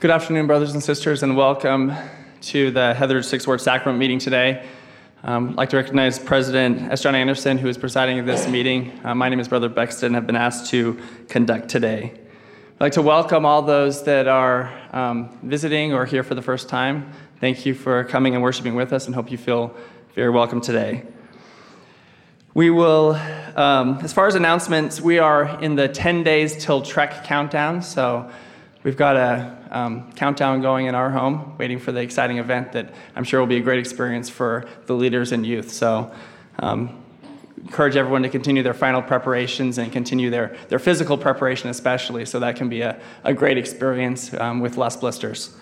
Good afternoon, brothers and sisters, and welcome to the Heather's Sixth Ward Sacrament meeting today. I'd like to recognize President S. John Anderson, who is presiding at this meeting. My name is Brother Bexton, and have been asked to conduct today. I'd like to welcome all those that are visiting or here for the first time. Thank you for coming and worshiping with us, and hope you feel very welcome today. We will, as far as announcements, we are in the 10 days till Trek countdown, so we've got a countdown going in our home, waiting for the exciting event that I'm sure will be a great experience for the leaders and youth. So encourage everyone to continue their final preparations and continue their physical preparation especially, so that can be a great experience with less blisters.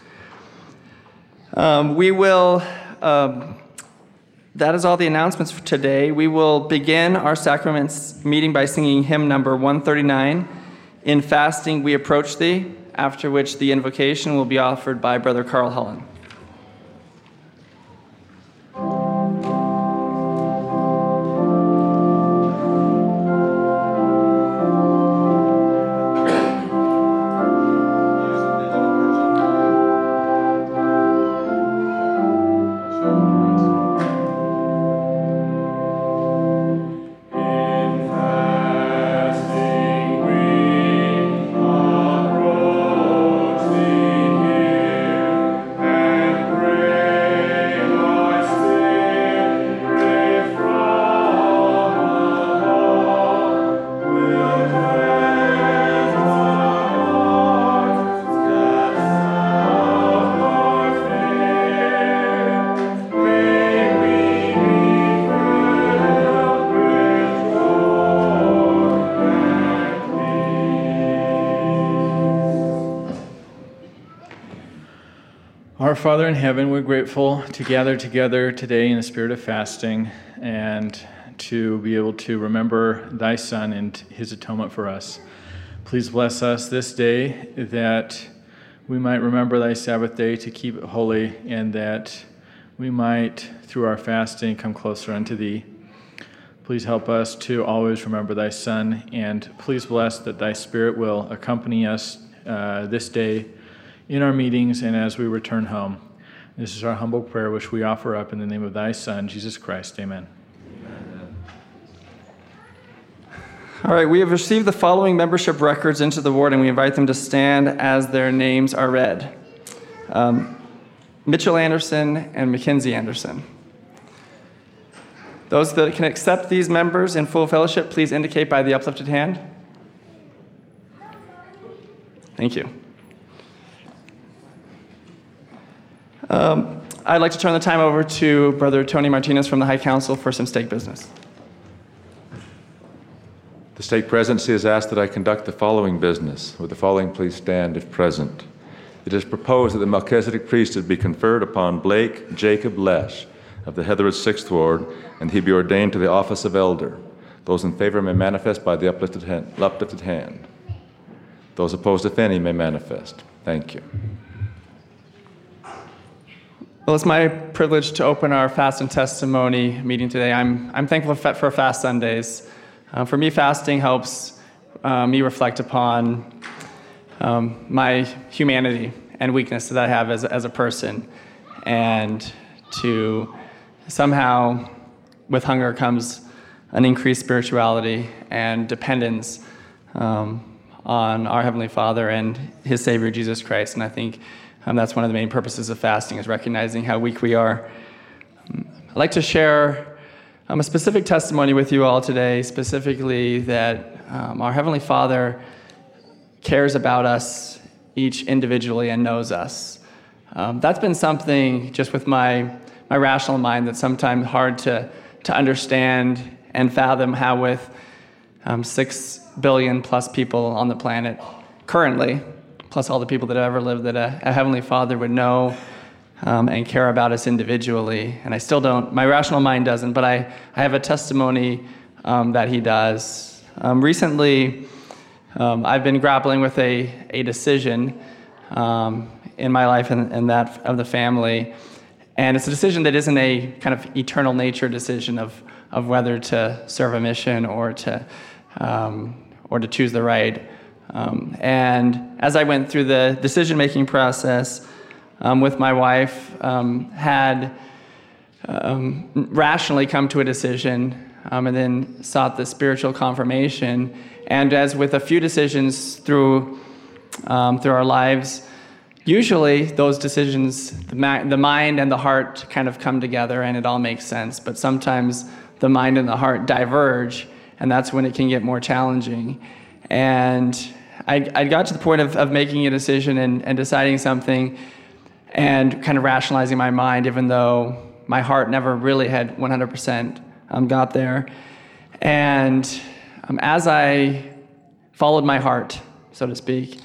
That is all the announcements for today. We will begin our sacraments meeting by singing hymn number 139, In Fasting We Approach Thee, after which the invocation will be offered by Brother Carl Hullen. Our Father in heaven, we're grateful to gather together today in the spirit of fasting and to be able to remember thy Son and his atonement for us. Please bless us this day that we might remember thy Sabbath day to keep it holy, and that we might, through our fasting, come closer unto thee. Please help us to always remember thy Son, and please bless that thy Spirit will accompany us this day in our meetings and as we return home. This is our humble prayer, which we offer up in the name of thy Son, Jesus Christ. Amen. Amen. All right, we have received the following membership records into the ward, and we invite them to stand as their names are read. Mitchell Anderson and Mackenzie Anderson. Those that can accept these members in full fellowship, please indicate by the uplifted hand. Thank you. I'd like to turn the time over to Brother Tony Martinez from the High Council for some stake business. The stake presidency has asked that I conduct the following business. Would the following please stand if present? It is proposed that the Melchizedek priesthood be conferred upon Blake Jacob Lesh of the Heatherwood 6th Ward, and he be ordained to the office of elder. Those in favor may manifest by the uplifted hand. Those opposed, if any, may manifest. Thank you. Well, it's my privilege to open our Fast and Testimony meeting today. I'm thankful for Fast Sundays. For me, fasting helps me reflect upon my humanity and weakness that I have as a person, and to somehow, with hunger comes an increased spirituality and dependence on our Heavenly Father and His Savior, Jesus Christ. And I think that's one of the main purposes of fasting, is recognizing how weak we are. I'd like to share a specific testimony with you all today, specifically that our Heavenly Father cares about us each individually and knows us. That's been something, just with my rational mind, that's sometimes hard to understand and fathom, how with 6 billion plus people on the planet currently, plus all the people that have ever lived, that a Heavenly Father would know and care about us individually. And I still don't, my rational mind doesn't, but I have a testimony that He does. Recently, I've been grappling with a decision in my life and that of the family. And it's a decision that isn't a kind of eternal nature decision of whether to serve a mission or to choose the right And as I went through the decision-making process with my wife, had rationally come to a decision, and then sought the spiritual confirmation. And as with a few decisions through our lives, usually those decisions, the mind and the heart kind of come together and it all makes sense. But sometimes the mind and the heart diverge, and that's when it can get more challenging. And I got to the point of making a decision and deciding something and kind of rationalizing my mind, even though my heart never really had 100% got there. And as I followed my heart, so to speak,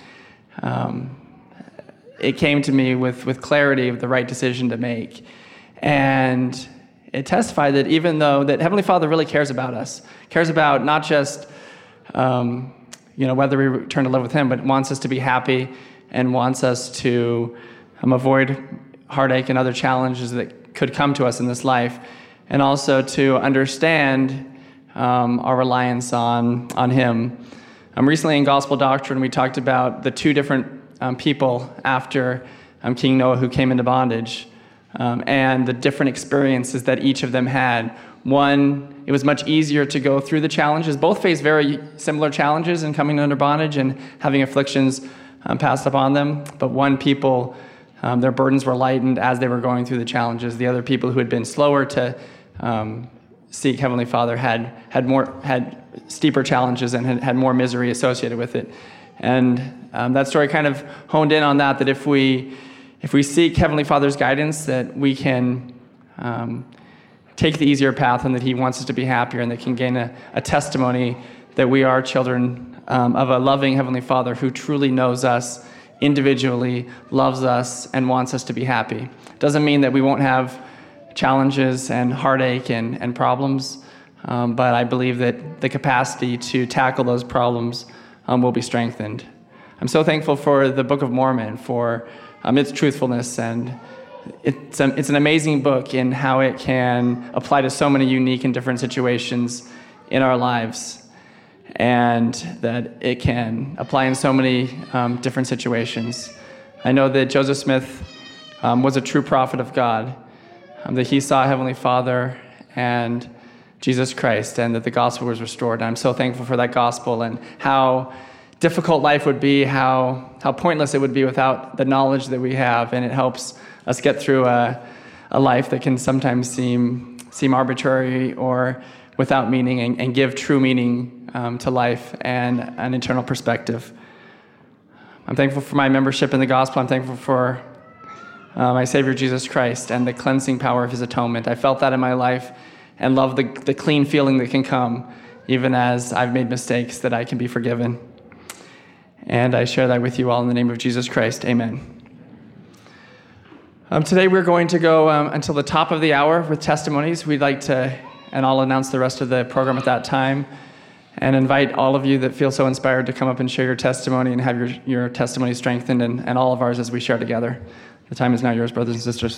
it came to me with clarity of the right decision to make. And it testified that even though that Heavenly Father really cares about us, cares about not just whether we return to live with Him, but wants us to be happy and wants us to avoid heartache and other challenges that could come to us in this life, and also to understand our reliance on Him. Recently in Gospel Doctrine, we talked about the two different people after King Noah who came into bondage, and the different experiences that each of them had. One, it was much easier to go through the challenges. Both faced very similar challenges in coming under bondage and having afflictions passed upon them. But one people, their burdens were lightened as they were going through the challenges. The other people who had been slower to seek Heavenly Father had steeper challenges and had more misery associated with it. And that story kind of honed in on that if we seek Heavenly Father's guidance, that we can take the easier path, and that He wants us to be happier, and that can gain a testimony that we are children of a loving Heavenly Father who truly knows us individually, loves us, and wants us to be happy. Doesn't mean that we won't have challenges and heartache and problems, but I believe that the capacity to tackle those problems will be strengthened. I'm so thankful for the Book of Mormon, for its truthfulness, and it's an amazing book in how it can apply to so many unique and different situations in our lives, and that it can apply in so many different situations. I know that Joseph Smith was a true prophet of God, that he saw Heavenly Father and Jesus Christ, and that the gospel was restored. And I'm so thankful for that gospel, and how difficult life would be, how pointless it would be without the knowledge that we have, and it helps us get through a life that can sometimes seem arbitrary or without meaning, and give true meaning to life and an eternal perspective. I'm thankful for my membership in the gospel. I'm thankful for my Savior Jesus Christ and the cleansing power of His atonement. I felt that in my life and love the clean feeling that can come even as I've made mistakes, that I can be forgiven. And I share that with you all in the name of Jesus Christ. Amen. Today we're going to go until the top of the hour with testimonies. We'd like to, and I'll announce the rest of the program at that time, and invite all of you that feel so inspired to come up and share your testimony and have your testimony strengthened, and all of ours as we share together. The time is now yours, brothers and sisters.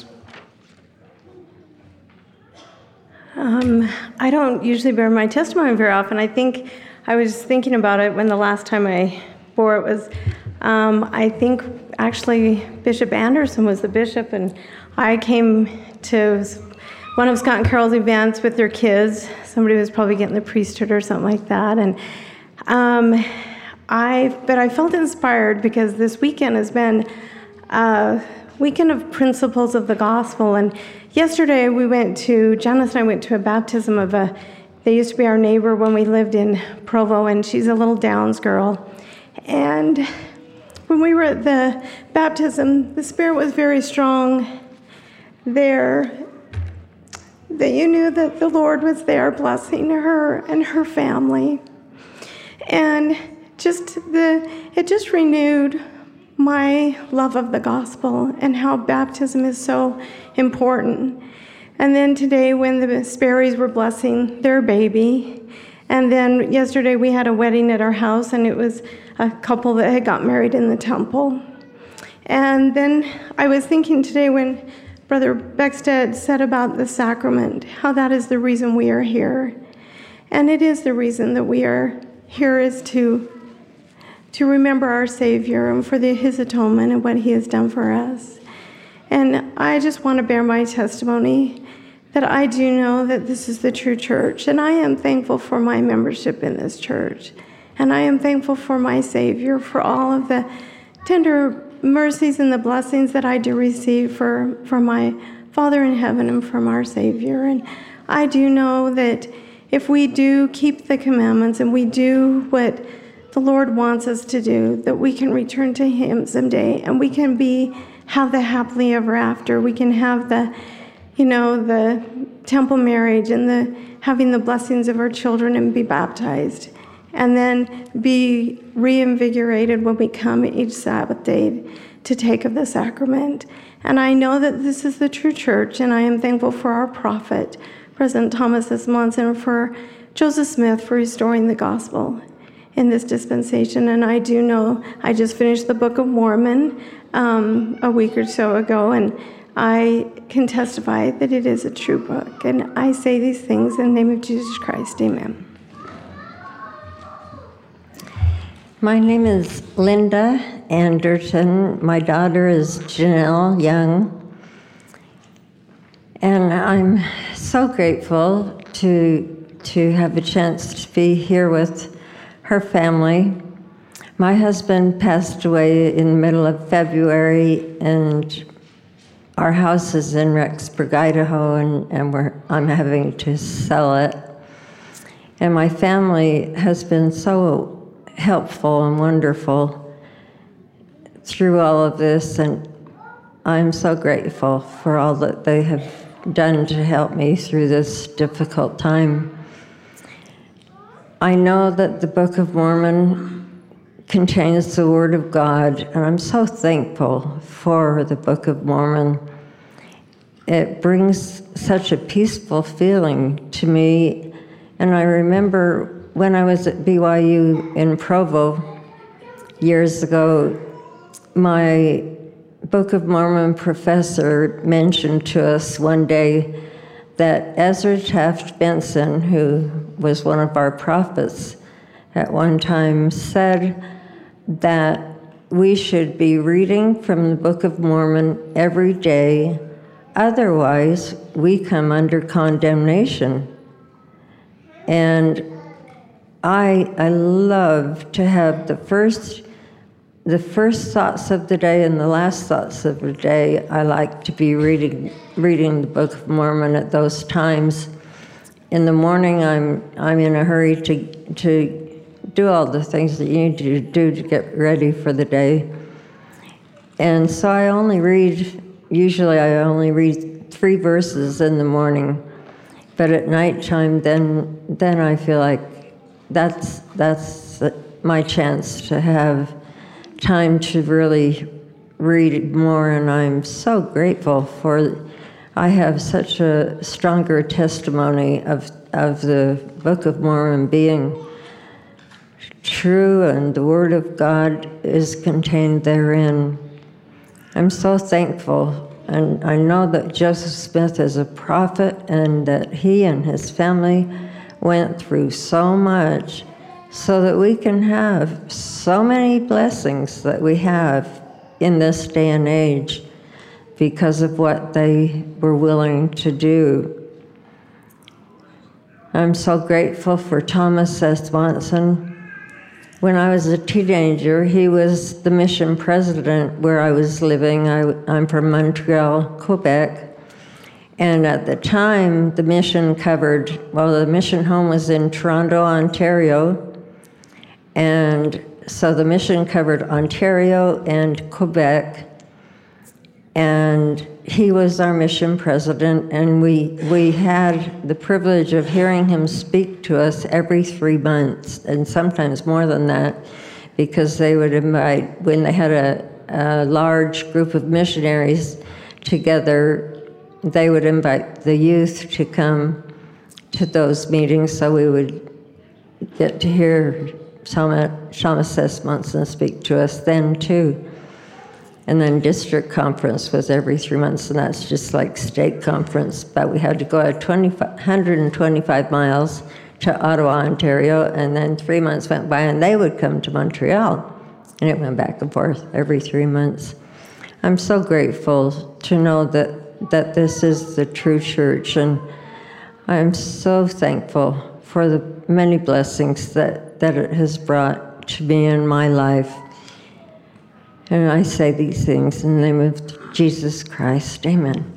I don't usually bear my testimony very often. I was thinking about it when the last time I bore it was, I think actually Bishop Anderson was the bishop, and I came to one of Scott and Carol's events with their kids. Somebody was probably getting the priesthood or something like that, and I felt inspired because this weekend has been a weekend of principles of the gospel. And yesterday Janice and I went to a baptism of they used to be our neighbor when we lived in Provo, and she's a little Downs girl. And when we were at the baptism, the Spirit was very strong there, that you knew that the Lord was there blessing her and her family. And it just renewed my love of the gospel and how baptism is so important. And then today when the Sperrys were blessing their baby, and then yesterday we had a wedding at our house, and it was a couple that had got married in the temple. And then I was thinking today when Brother Beckstead said about the sacrament, how that is the reason we are here. And it is the reason that we are here, is to to remember our Savior and for his atonement and what he has done for us. And I just want to bear my testimony that I do know that this is the true church, and I am thankful for my membership in this church. And I am thankful for my Savior, for all of the tender mercies and the blessings that I do receive from my Father in heaven and from our Savior. And I do know that if we do keep the commandments and we do what the Lord wants us to do, that we can return to him someday and we can have the happily ever after. We can have the temple marriage and having the blessings of our children and be baptized, and then be reinvigorated when we come each Sabbath day to take of the sacrament. And I know that this is the true church, and I am thankful for our prophet, President Thomas S. Monson, for Joseph Smith for restoring the gospel in this dispensation. And I do know, I just finished the Book of Mormon a week or so ago, and I can testify that it is a true book. And I say these things in the name of Jesus Christ. Amen. My name is Linda Anderson. My daughter is Janelle Young. And I'm so grateful to have a chance to be here with her family. My husband passed away in the middle of February, and our house is in Rexburg, Idaho, and I'm having to sell it. And my family has been so helpful and wonderful through all of this, and I'm so grateful for all that they have done to help me through this difficult time. I know that the Book of Mormon contains the Word of God, and I'm so thankful for the Book of Mormon. It brings such a peaceful feeling to me, and I remember when I was at BYU in Provo years ago, my Book of Mormon professor mentioned to us one day that Ezra Taft Benson, who was one of our prophets at one time, said that we should be reading from the Book of Mormon every day, otherwise we come under condemnation. And I love to have the first thoughts of the day and the last thoughts of the day. I like to be reading the Book of Mormon at those times. In the morning, I'm in a hurry to do all the things that you need to do to get ready for the day. And so I only read 3 verses in the morning. But at nighttime, then I feel like that's my chance to have time to really read more, and I'm so grateful for. I have such a stronger testimony of the Book of Mormon being true, and the Word of God is contained therein. I'm so thankful, and I know that Joseph Smith is a prophet, and that he and his family went through so much so that we can have so many blessings that we have in this day and age because of what they were willing to do. I'm so grateful for Thomas S. Monson. When I was a teenager, he was the mission president where I was living. I'm from Montreal, Quebec. And at the time, the mission the mission home was in Toronto, Ontario. And so the mission covered Ontario and Quebec. And he was our mission president, and we had the privilege of hearing him speak to us every 3 months, and sometimes more than that, because they would invite, when they had a large group of missionaries together, they would invite the youth to come to those meetings, so we would get to hear Thomas S. Monson speak to us then too. And then district conference was every 3 months, and that's just like state conference, but we had to go 125 miles to Ottawa, Ontario, and then 3 months went by and they would come to Montreal And it went back and forth every 3 months. I'm so grateful to know that this is the true church, and I'm so thankful for the many blessings that it has brought to me in my life. And I say these things in the name of Jesus Christ. Amen.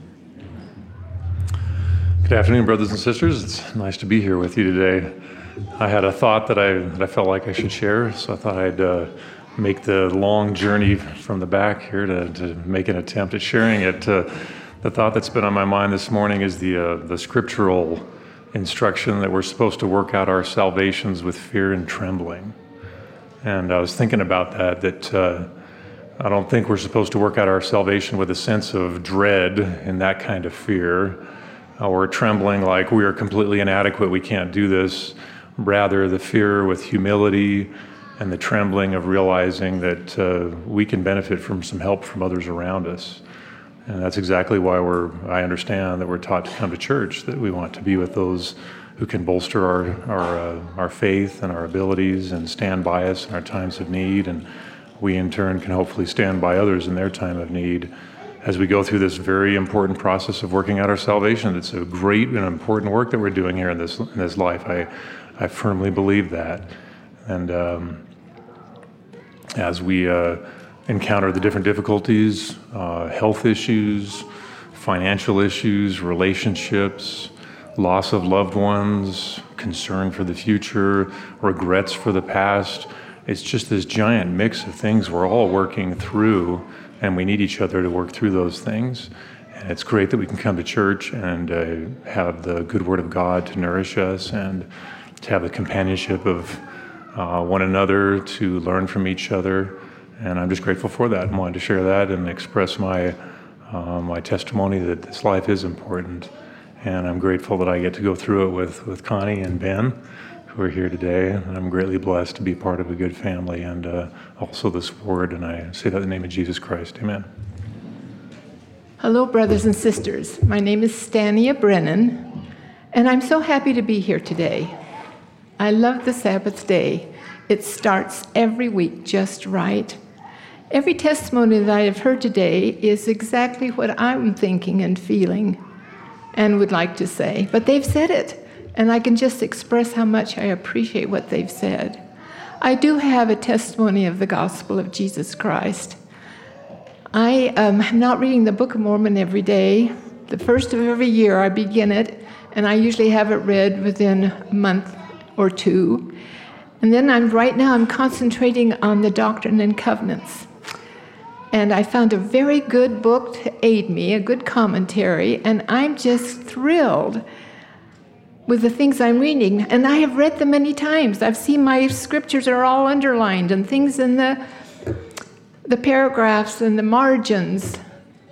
Good afternoon, brothers and sisters. It's nice to be here with you today. I had a thought that I felt like I should share, so I thought I'd make the long journey from the back here to make an attempt at sharing it. The thought that's been on my mind this morning is the scriptural instruction that we're supposed to work out our salvations with fear and trembling. And I was thinking about that I don't think we're supposed to work out our salvation with a sense of dread and that kind of fear, or trembling like we are completely inadequate, we can't do this. Rather, the fear with humility and the trembling of realizing that we can benefit from some help from others around us. And that's exactly why I understand that we're taught to come to church, that we want to be with those who can bolster our faith and our abilities and stand by us in our times of need. And we in turn can hopefully stand by others in their time of need as we go through this very important process of working out our salvation. It's a great and important work that we're doing here in this life. I firmly believe that. And as we encounter the different difficulties, health issues, financial issues, relationships, loss of loved ones, concern for the future, regrets for the past, it's just this giant mix of things we're all working through, and we need each other to work through those things. And it's great that we can come to church and have the good word of God to nourish us, and to have the companionship of one another, to learn from each other. And I'm just grateful for that, and wanted to share that and express my testimony that this life is important. And I'm grateful that I get to go through it with Connie and Ben, who are here today. And I'm greatly blessed to be part of a good family, and also this word. And I say that in the name of Jesus Christ. Amen. Hello, brothers and sisters. My name is Stania Brennan, and I'm so happy to be here today. I love the Sabbath day. It starts every week just right. Every testimony that I have heard today is exactly what I'm thinking and feeling and would like to say. But they've said it, and I can just express how much I appreciate what they've said. I do have a testimony of the gospel of Jesus Christ. I am not reading the Book of Mormon every day. The first of every year I begin it, and I usually have it read within a month or two. And then right now I'm concentrating on the Doctrine and Covenants. And I found a very good book to aid me, a good commentary, and I'm just thrilled with the things I'm reading. And I have read them many times. I've seen my scriptures are all underlined and things in the paragraphs and the margins.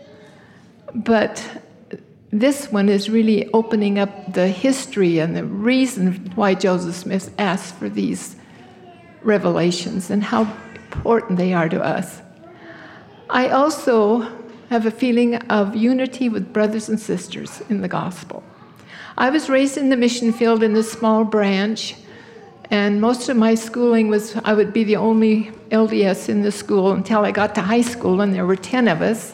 But this one is really opening up the history and the reason why Joseph Smith asked for these revelations and how important they are to us. I also have a feeling of unity with brothers and sisters in the gospel. I was raised in the mission field in a small branch, and most of my schooling was, I would be the only LDS in the school until I got to high school, and there were 10 of us.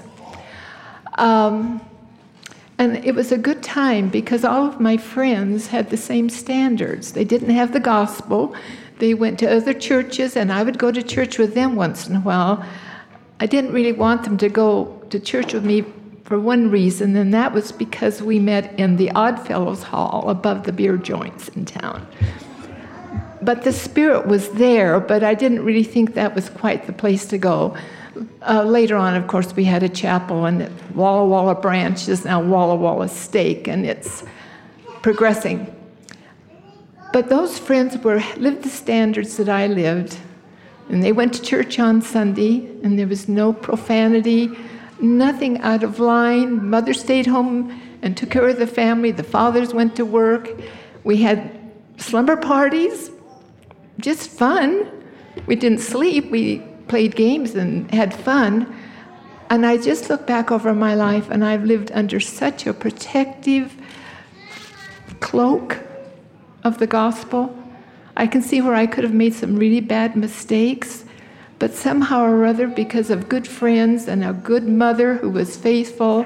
And it was a good time because all of my friends had the same standards. They didn't have the gospel. They went to other churches, and I would go to church with them once in a while. I didn't really want them to go to church with me for one reason, and that was because we met in the Oddfellows Hall above the beer joints in town. But the spirit was there, but I didn't really think that was quite the place to go. Later on, of course, we had a chapel, and Walla Walla Branch is now Walla Walla Stake, and it's progressing. But those friends lived the standards that I lived, and they went to church on Sunday, and there was no profanity, nothing out of line. Mother stayed home and took care of the family. The fathers went to work. We had slumber parties, just fun. We didn't sleep. We played games and had fun. And I just look back over my life, and I've lived under such a protective cloak of the gospel. I can see where I could have made some really bad mistakes, But somehow or other, because of good friends and a good mother who was faithful,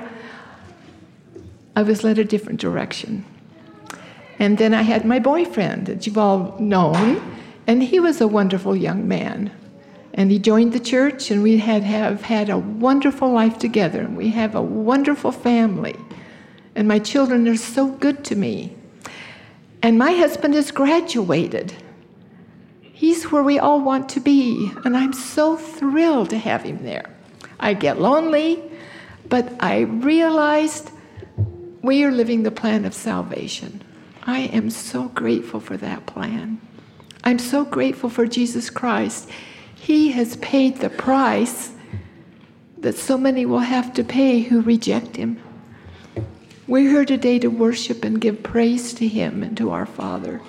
I was led a different direction. And then I had my boyfriend that you've all known, and he was a wonderful young man. And he joined the church, and we have had a wonderful life together, and we have a wonderful family. And my children are so good to me. And my husband has graduated. He's where we all want to be, and I'm so thrilled to have him there. I get lonely, but I realized we are living the plan of salvation. I am so grateful for that plan. I'm so grateful for Jesus Christ. He has paid the price that so many will have to pay who reject him. We're here today to worship and give praise to him and to our Father.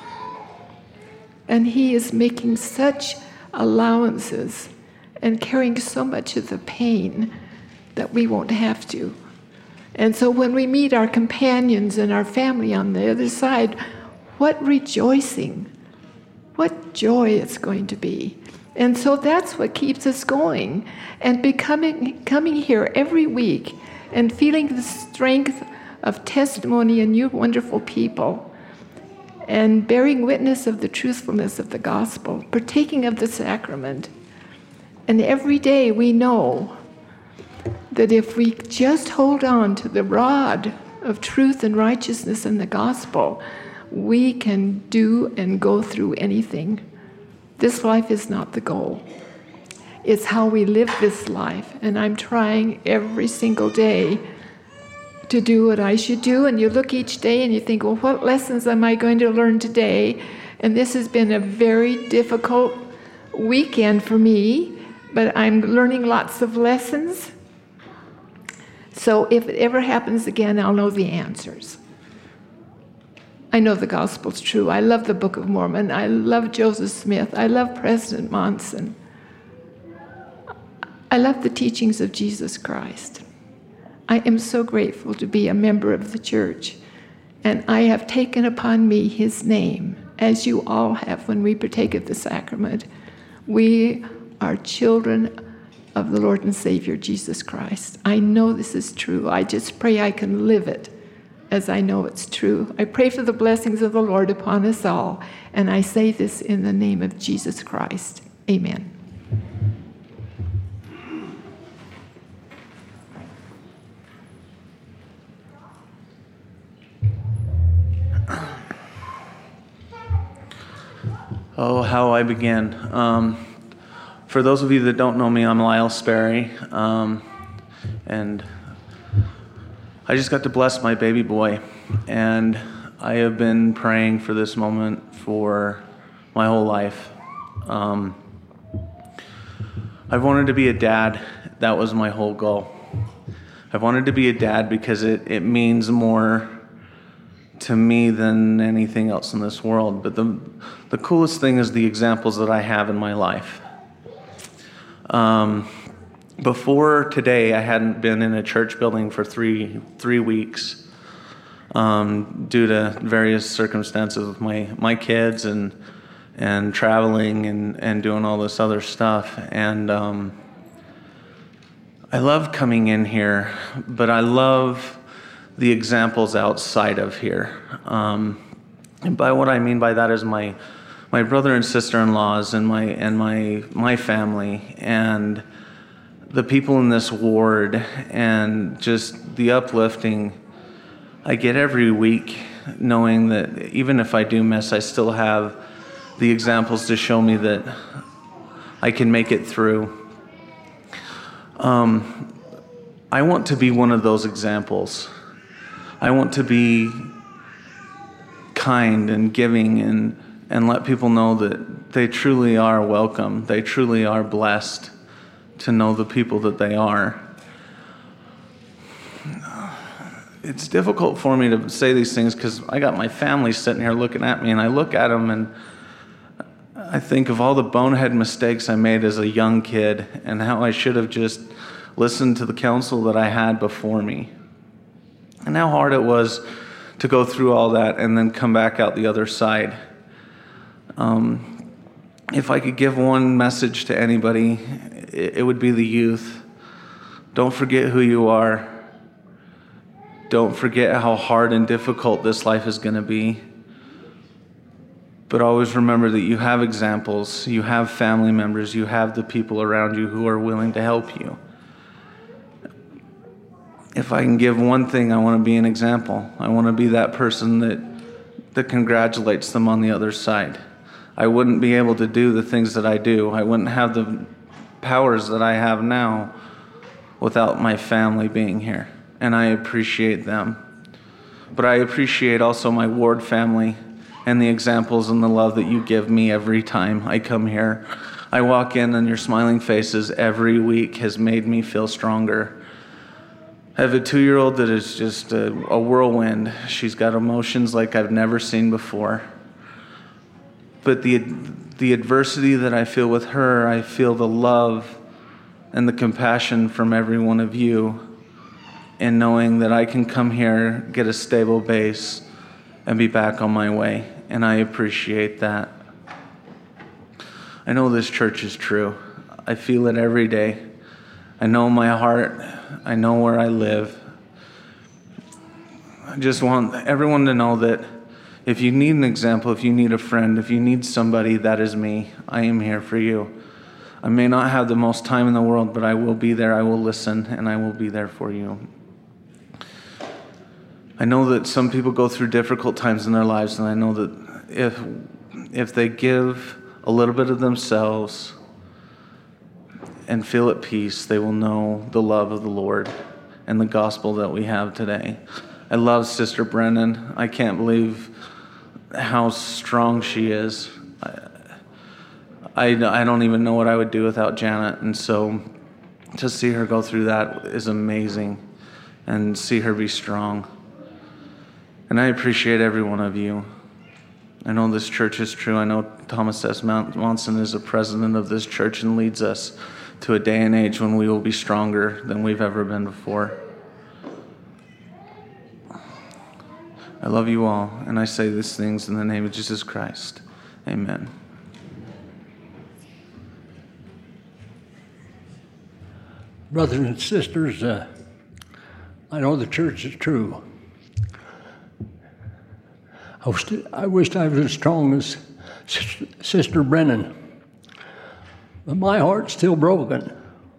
And he is making such allowances and carrying so much of the pain that we won't have to. And so when we meet our companions and our family on the other side, what rejoicing, what joy it's going to be. And so that's what keeps us going. And coming here every week and feeling the strength of testimony in you wonderful people, and bearing witness of the truthfulness of the gospel, partaking of the sacrament. And every day we know that if we just hold on to the rod of truth and righteousness in the gospel, we can do and go through anything. This life is not the goal. It's how we live this life. And I'm trying every single day to do what I should do. And you look each day and you think, well, what lessons am I going to learn today? And this has been a very difficult weekend for me, but I'm learning lots of lessons. So if it ever happens again, I'll know the answers. I know the gospel's true. I love the Book of Mormon. I love Joseph Smith. I love President Monson. I love the teachings of Jesus Christ. I am so grateful to be a member of the church, and I have taken upon me his name, as you all have when we partake of the sacrament. We are children of the Lord and Savior, Jesus Christ. I know this is true. I just pray I can live it as I know it's true. I pray for the blessings of the Lord upon us all, and I say this in the name of Jesus Christ. Amen. Oh, how I begin. For those of you that don't know me, I'm Lyle Sperry, and I just got to bless my baby boy, and I have been praying for this moment for my whole life. I've wanted to be a dad. That was my whole goal. I've wanted to be a dad because it means more to me than anything else in this world. But the coolest thing is the examples that I have in my life. Before today, I hadn't been in a church building for three weeks due to various circumstances with my kids and traveling and doing all this other stuff. And I love coming in here, but I love the examples outside of here. And by what I mean by that is my brother and sister-in-laws and my family and the people in this ward, and just the uplifting I get every week, knowing that even if I do miss, I still have the examples to show me that I can make it through. I want to be one of those examples. I want to be kind and giving and let people know that they truly are welcome. They truly are blessed to know the people that they are. It's difficult for me to say these things because I got my family sitting here looking at me, and I look at them and I think of all the bonehead mistakes I made as a young kid and how I should have just listened to the counsel that I had before me. And how hard it was to go through all that and then come back out the other side. if I could give one message to anybody, it would be the youth. Don't forget who you are. Don't forget how hard and difficult this life is going to be. But always remember that you have examples, you have family members, you have the people around you who are willing to help you. If I can give one thing, I want to be an example. I want to be that person that congratulates them on the other side. I wouldn't be able to do the things that I do. I wouldn't have the powers that I have now without my family being here. And I appreciate them. But I appreciate also my ward family and the examples and the love that you give me every time I come here. I walk in and your smiling faces every week has made me feel stronger. I have a 2-year-old that is just a whirlwind. She's got emotions like I've never seen before. But the adversity that I feel with her, I feel the love and the compassion from every one of you, and knowing that I can come here, get a stable base, and be back on my way. And I appreciate that. I know this church is true. I feel it every day. I know my heart. I know where I live. I just want everyone to know that if you need an example, if you need a friend, if you need somebody, that is me. I am here for you. I may not have the most time in the world, but I will be there. I will listen, and I will be there for you. I know that some people go through difficult times in their lives, and I know that if they give a little bit of themselves and feel at peace, they will know the love of the Lord and the gospel that we have today. I love Sister Brennan. I can't believe how strong she is. I don't even know what I would do without Janet, and so to see her go through that is amazing, and see her be strong. And I appreciate every one of you. I know this church is true. I know Thomas S. Monson is the president of this church and leads us to a day and age when we will be stronger than we've ever been before. I love you all, and I say these things in the name of Jesus Christ. Amen. Brothers and sisters, I know the church is true. I wished I was as strong as Sister Brennan, but my heart's still broken.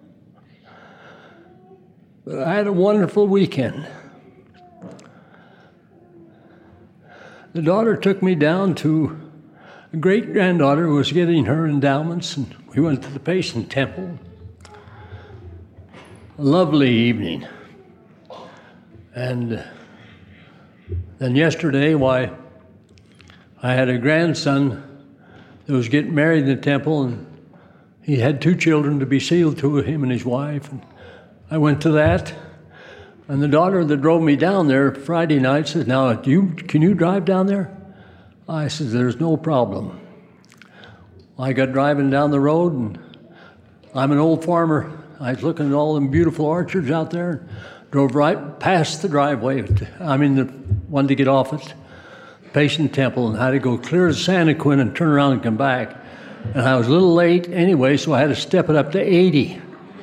But I had a wonderful weekend. The daughter took me down to a great-granddaughter who was getting her endowments, and we went to the Payson Temple. A lovely evening. And then yesterday, I had a grandson that was getting married in the temple, and he had 2 children to be sealed to him and his wife. And I went to that, and the daughter that drove me down there Friday night says, "Now, can you drive down there?" I said, "There's no problem." I got driving down the road, and I'm an old farmer. I was looking at all them beautiful orchards out there, drove right past the driveway. The one to get off it. Payson Temple, and had to go clear to Santaquin and turn around and come back. And I was a little late anyway, so I had to step it up to 80.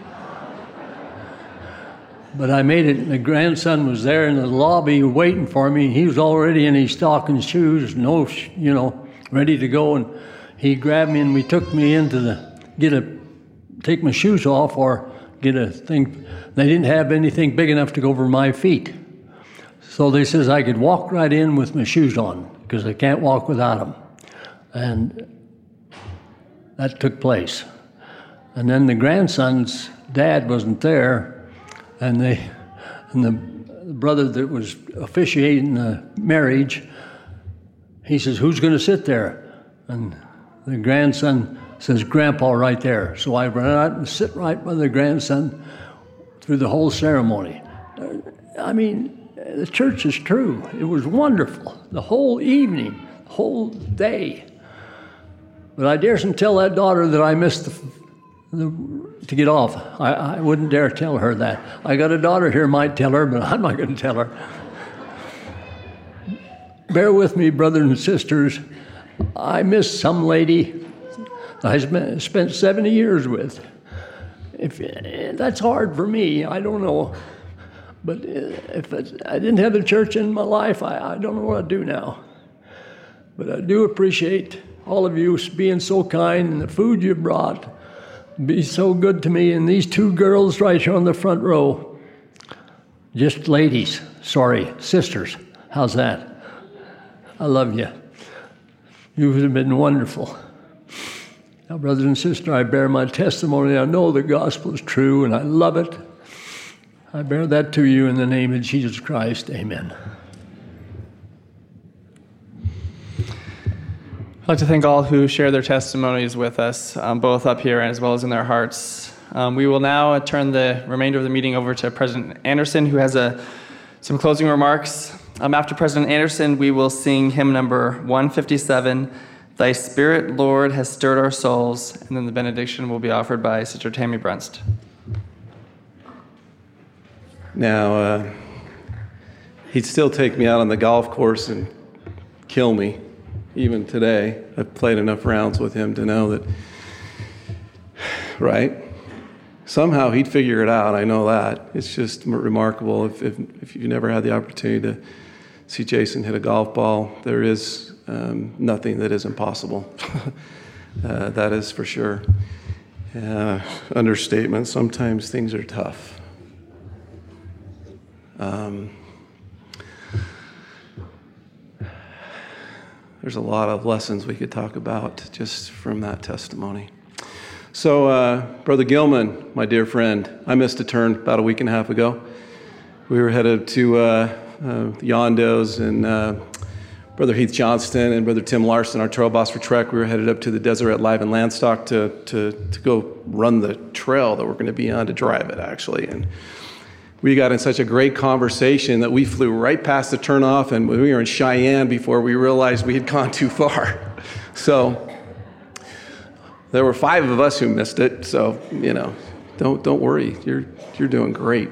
But I made it, and the grandson was there in the lobby waiting for me. He was already in his stocking shoes, ready to go. And he grabbed me, and we took me into take my shoes off or get a thing. They didn't have anything big enough to go over my feet. So they says I could walk right in with my shoes on because I can't walk without them. And that took place. And then the grandson's dad wasn't there, and the brother that was officiating the marriage, he says, "Who's going to sit there?" And the grandson says, "Grandpa right there." So I ran out and sit right by the grandson through the whole ceremony. The church is true. It was wonderful. The whole evening, the whole day. But I daresn't tell that daughter that I missed to get off. I wouldn't dare tell her that. I got a daughter here might tell her, but I'm not going to tell her. Bear with me, brothers and sisters. I missed some lady I spent 70 years with. That's hard for me, I don't know. But if I didn't have the church in my life, I don't know what I'd do now. But I do appreciate all of you being so kind, and the food you brought be so good to me. And these two girls right here on the front row, just ladies, sorry, sisters. How's that? I love you. You have been wonderful. Now, brothers and sisters, I bear my testimony. I know the gospel is true, and I love it. I bear that to you in the name of Jesus Christ. Amen. I'd like to thank all who share their testimonies with us, both up here as well as in their hearts. We will now turn the remainder of the meeting over to President Anderson, who has some closing remarks. After President Anderson, we will sing hymn number 157, Thy Spirit, Lord, has stirred our souls, and then the benediction will be offered by Sister Tammy Brunst. Now, he'd still take me out on the golf course and kill me, even today. I've played enough rounds with him to know that, right? Somehow he'd figure it out, I know that. It's just remarkable. If you've never had the opportunity to see Jason hit a golf ball, there is nothing that is impossible. That is for sure. Understatement, sometimes things are tough. There's a lot of lessons we could talk about just from that testimony. So, Brother Gilman, my dear friend, I missed a turn about a week and a half ago. We were headed to Yondos, and Brother Heath Johnston and Brother Tim Larson, our trail boss for Trek, we were headed up to the Deseret Live in Landstock to go run the trail that we're going to be on, to drive it, actually. And we got in such a great conversation that we flew right past the turnoff, and we were in Cheyenne before we realized we had gone too far. So there were 5 of us who missed it. So, don't worry. You're doing great.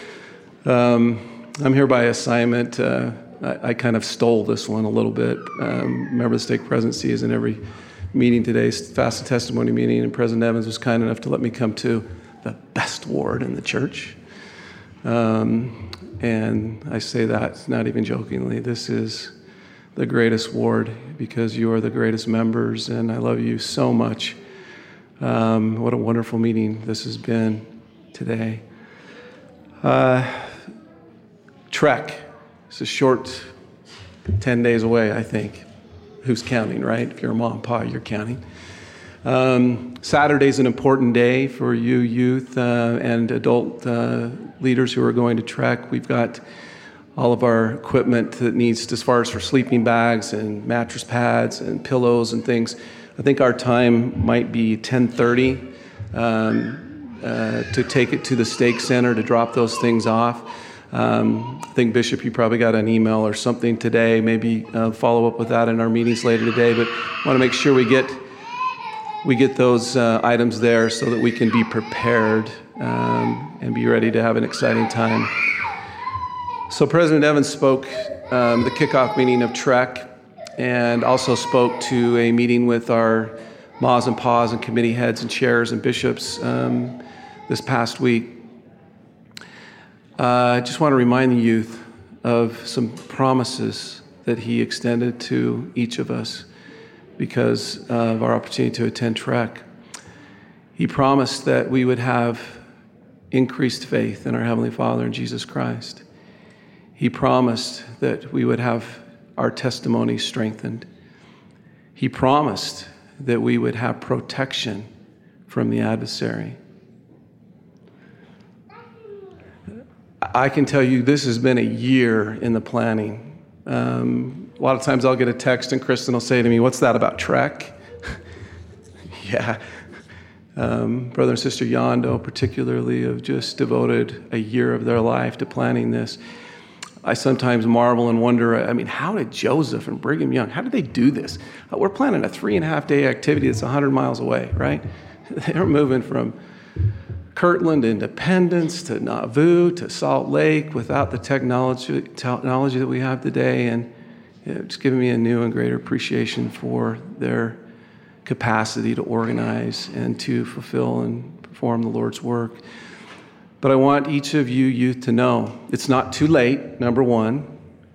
I'm here by assignment. I kind of stole this one a little bit. Remember, the stake presidency is in every meeting today, Fast and Testimony meeting, and President Evans was kind enough to let me come to the best ward in the church. And I say that not even jokingly. This is the greatest ward because you are the greatest members, and I love you so much. What a wonderful meeting this has been today. Trek. It's a short 10 days away, I think. Who's counting, right? If you're a mom and pa, you're counting. Saturday's an important day for you youth and adult leaders who are going to Trek. We've got all of our equipment that needs, as far as for sleeping bags and mattress pads and pillows and things. I think our time might be 10:30 to take it to the stake center to drop those things off. I think, Bishop, you probably got an email or something today. Maybe follow up with that in our meetings later today. But I want to make sure we get those items there so that we can be prepared and be ready to have an exciting time. So President Evans spoke the kickoff meeting of Trek, and also spoke to a meeting with our Ma's and Pa's and committee heads and chairs and bishops this past week. I just want to remind the youth of some promises that he extended to each of us because of our opportunity to attend Trek. He promised that we would have increased faith in our Heavenly Father and Jesus Christ. He promised that we would have our testimony strengthened. He promised that we would have protection from the adversary. I can tell you this has been a year in the planning. A lot of times I'll get a text and Kristen will say to me, "What's that about Trek?" Yeah. Brother and Sister Yondo particularly have just devoted a year of their life to planning this. I sometimes marvel and wonder, how did Joseph and Brigham Young, how did they do this? We're planning a 3.5-day activity that's 100 miles away, right? They're moving from Kirtland, Independence, to Nauvoo, to Salt Lake without the technology that we have today, and it's given me a new and greater appreciation for their capacity to organize and to fulfill and perform the Lord's work. But I want each of you youth to know it's not too late, number one.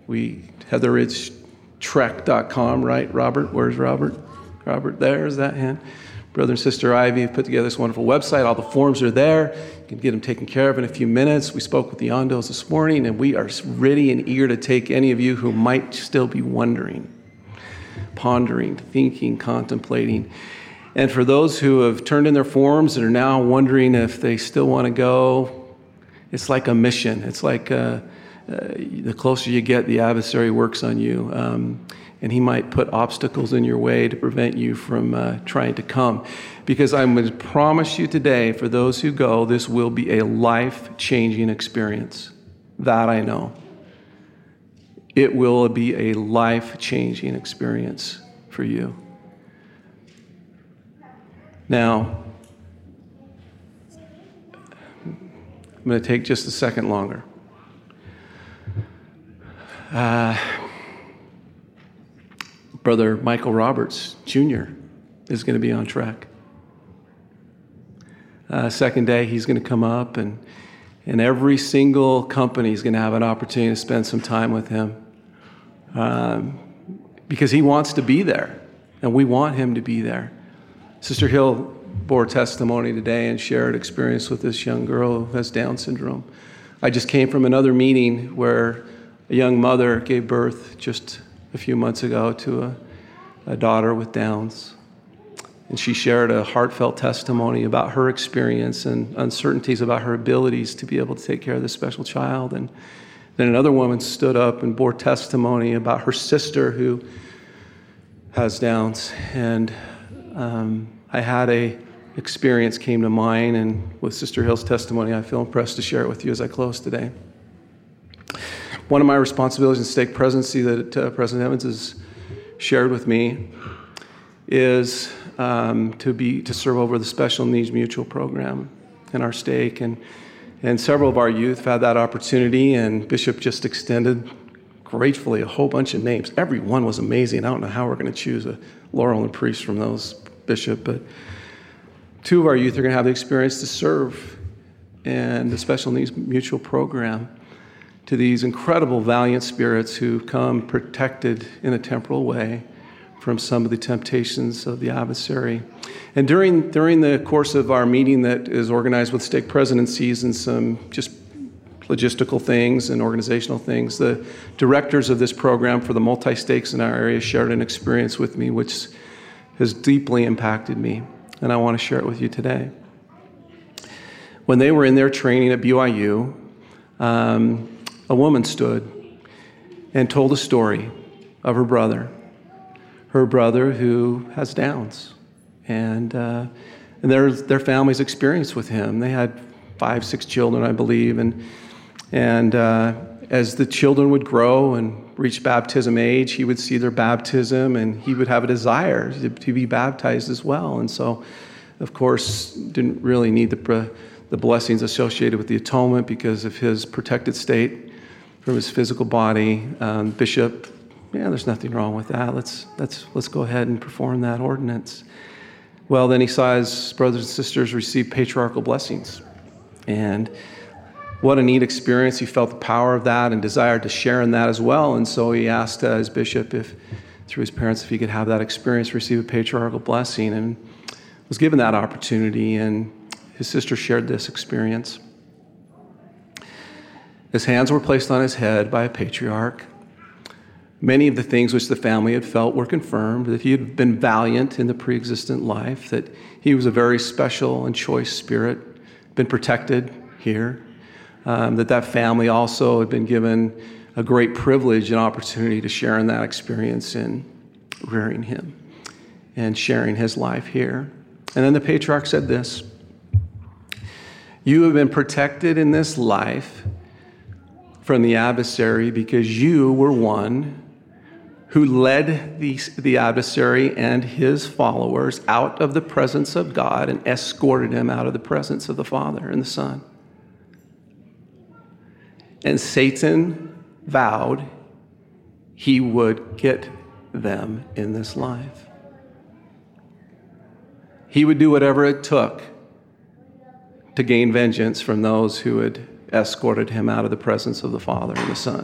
HeatherRidgeTrek.com, right, Robert? Where's Robert? Robert, there's that hand. Brother and Sister Ivy have put together this wonderful website. All the forms are there. You can get them taken care of in a few minutes. We spoke with the Ondos this morning, and we are ready and eager to take any of you who might still be wondering, pondering, thinking, contemplating. And for those who have turned in their forms and are now wondering if they still want to go, it's like a mission. It's like the closer you get, the adversary works on you. And he might put obstacles in your way to prevent you from trying to come. Because I'm going to promise you today, for those who go, this will be a life-changing experience. That I know. It will be a life-changing experience for you. Now, I'm going to take just a second longer. Brother Michael Roberts, Jr. is going to be on track. Second day, he's going to come up, and every single company is going to have an opportunity to spend some time with him because he wants to be there, and we want him to be there. Sister Hill bore testimony today and shared experience with this young girl who has Down syndrome. I just came from another meeting where a young mother gave birth just a few months ago to a daughter with Downs. And she shared a heartfelt testimony about her experience and uncertainties about her abilities to be able to take care of this special child. And then another woman stood up and bore testimony about her sister who has Downs. And I had a experience came to mind, and with Sister Hill's testimony, I feel impressed to share it with you as I close today. One of my responsibilities in stake presidency that President Evans has shared with me is to serve over the Special Needs Mutual Program in our stake, and several of our youth have had that opportunity, and Bishop just extended gratefully a whole bunch of names. Every one was amazing. I don't know how we're going to choose a laurel and priest from those, Bishop, but two of our youth are going to have the experience to serve in the Special Needs Mutual Program to these incredible, valiant spirits who come protected in a temporal way from some of the temptations of the adversary. And during the course of our meeting that is organized with stake presidencies and some just logistical things and organizational things, the directors of this program for the multi-stakes in our area shared an experience with me which has deeply impacted me, and I want to share it with you today. When they were in their training at BYU, a woman stood and told a story of her brother who has Downs, and their family's experience with him. They had 5-6 children, I believe, and as the children would grow and reach baptism age, he would see their baptism, and he would have a desire to be baptized as well. And so, of course, didn't really need the blessings associated with the atonement because of his protected state from his physical body. Bishop, there's nothing wrong with that. Let's go ahead and perform that ordinance. Well, then he saw his brothers and sisters receive patriarchal blessings. And what a neat experience. He felt the power of that and desired to share in that as well. And so he asked his bishop through his parents, if he could have that experience, receive a patriarchal blessing, and was given that opportunity. And his sister shared this experience. His hands were placed on his head by a patriarch. Many of the things which the family had felt were confirmed, that he had been valiant in the pre-existent life, that he was a very special and choice spirit, been protected here, that family also had been given a great privilege and opportunity to share in that experience in rearing him and sharing his life here. And then the patriarch said this: "You have been protected in this life from the adversary because you were one who led the adversary and his followers out of the presence of God and escorted him out of the presence of the Father and the Son. And Satan vowed he would get them in this life." he would do whatever it took to gain vengeance from those who had escorted him out of the presence of the Father and the Son.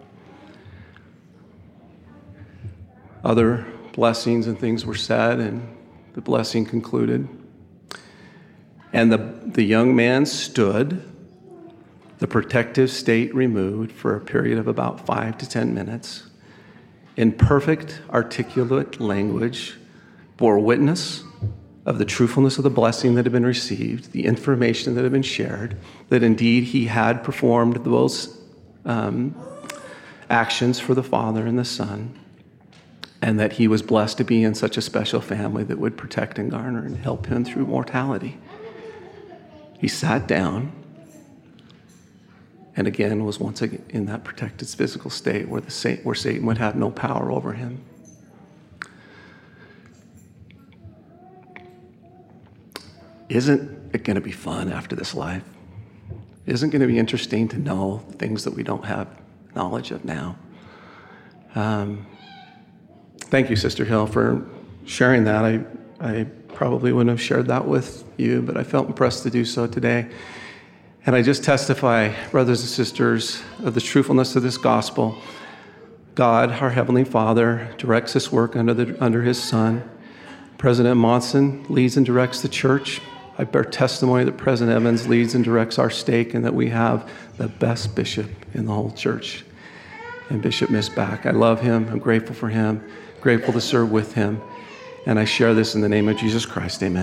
Other blessings and things were said, and the blessing concluded. And the young man stood, the protective state removed for a period of about 5 to 10 minutes, in perfect, articulate language, bore witness of the truthfulness of the blessing that had been received, the information that had been shared, that indeed he had performed those actions for the Father and the Son, and that he was blessed to be in such a special family that would protect and garner and help him through mortality. He sat down and again was once again in that protected physical state where Satan would have no power over him. Isn't it going to be fun after this life? Isn't it going to be interesting to know things that we don't have knowledge of now? Thank you, Sister Hill, for sharing that. I probably wouldn't have shared that with you, but I felt impressed to do so today. And I just testify, brothers and sisters, of the truthfulness of this gospel. God, our Heavenly Father, directs this work under His Son. President Monson leads and directs the church. I bear testimony that President Evans leads and directs our stake, and that we have the best bishop in the whole church, and Bishop Misbach. I love him. I'm grateful for him, grateful to serve with him. And I share this in the name of Jesus Christ. Amen.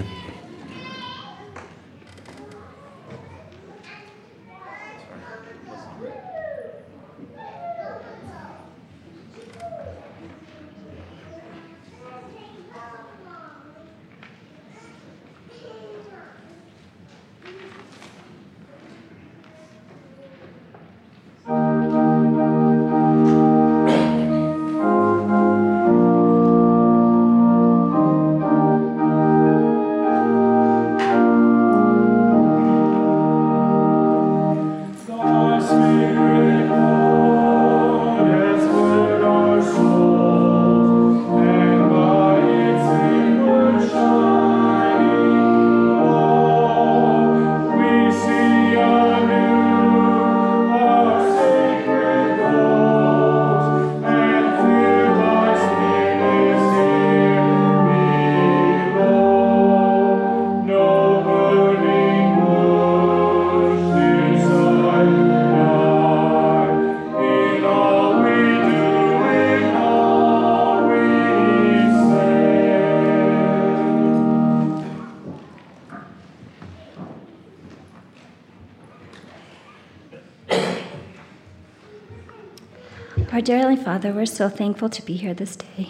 Our dear Heavenly Father, we're so thankful to be here this day.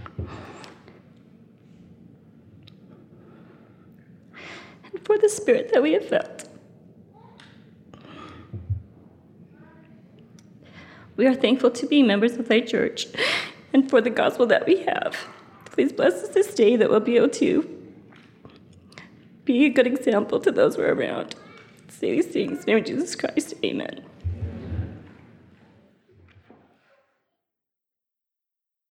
And for the Spirit that we have felt. We are thankful to be members of Thy church and for the gospel that we have. Please bless us this day that we'll be able to be a good example to those we're around. Say these things in the name of Jesus Christ. Amen.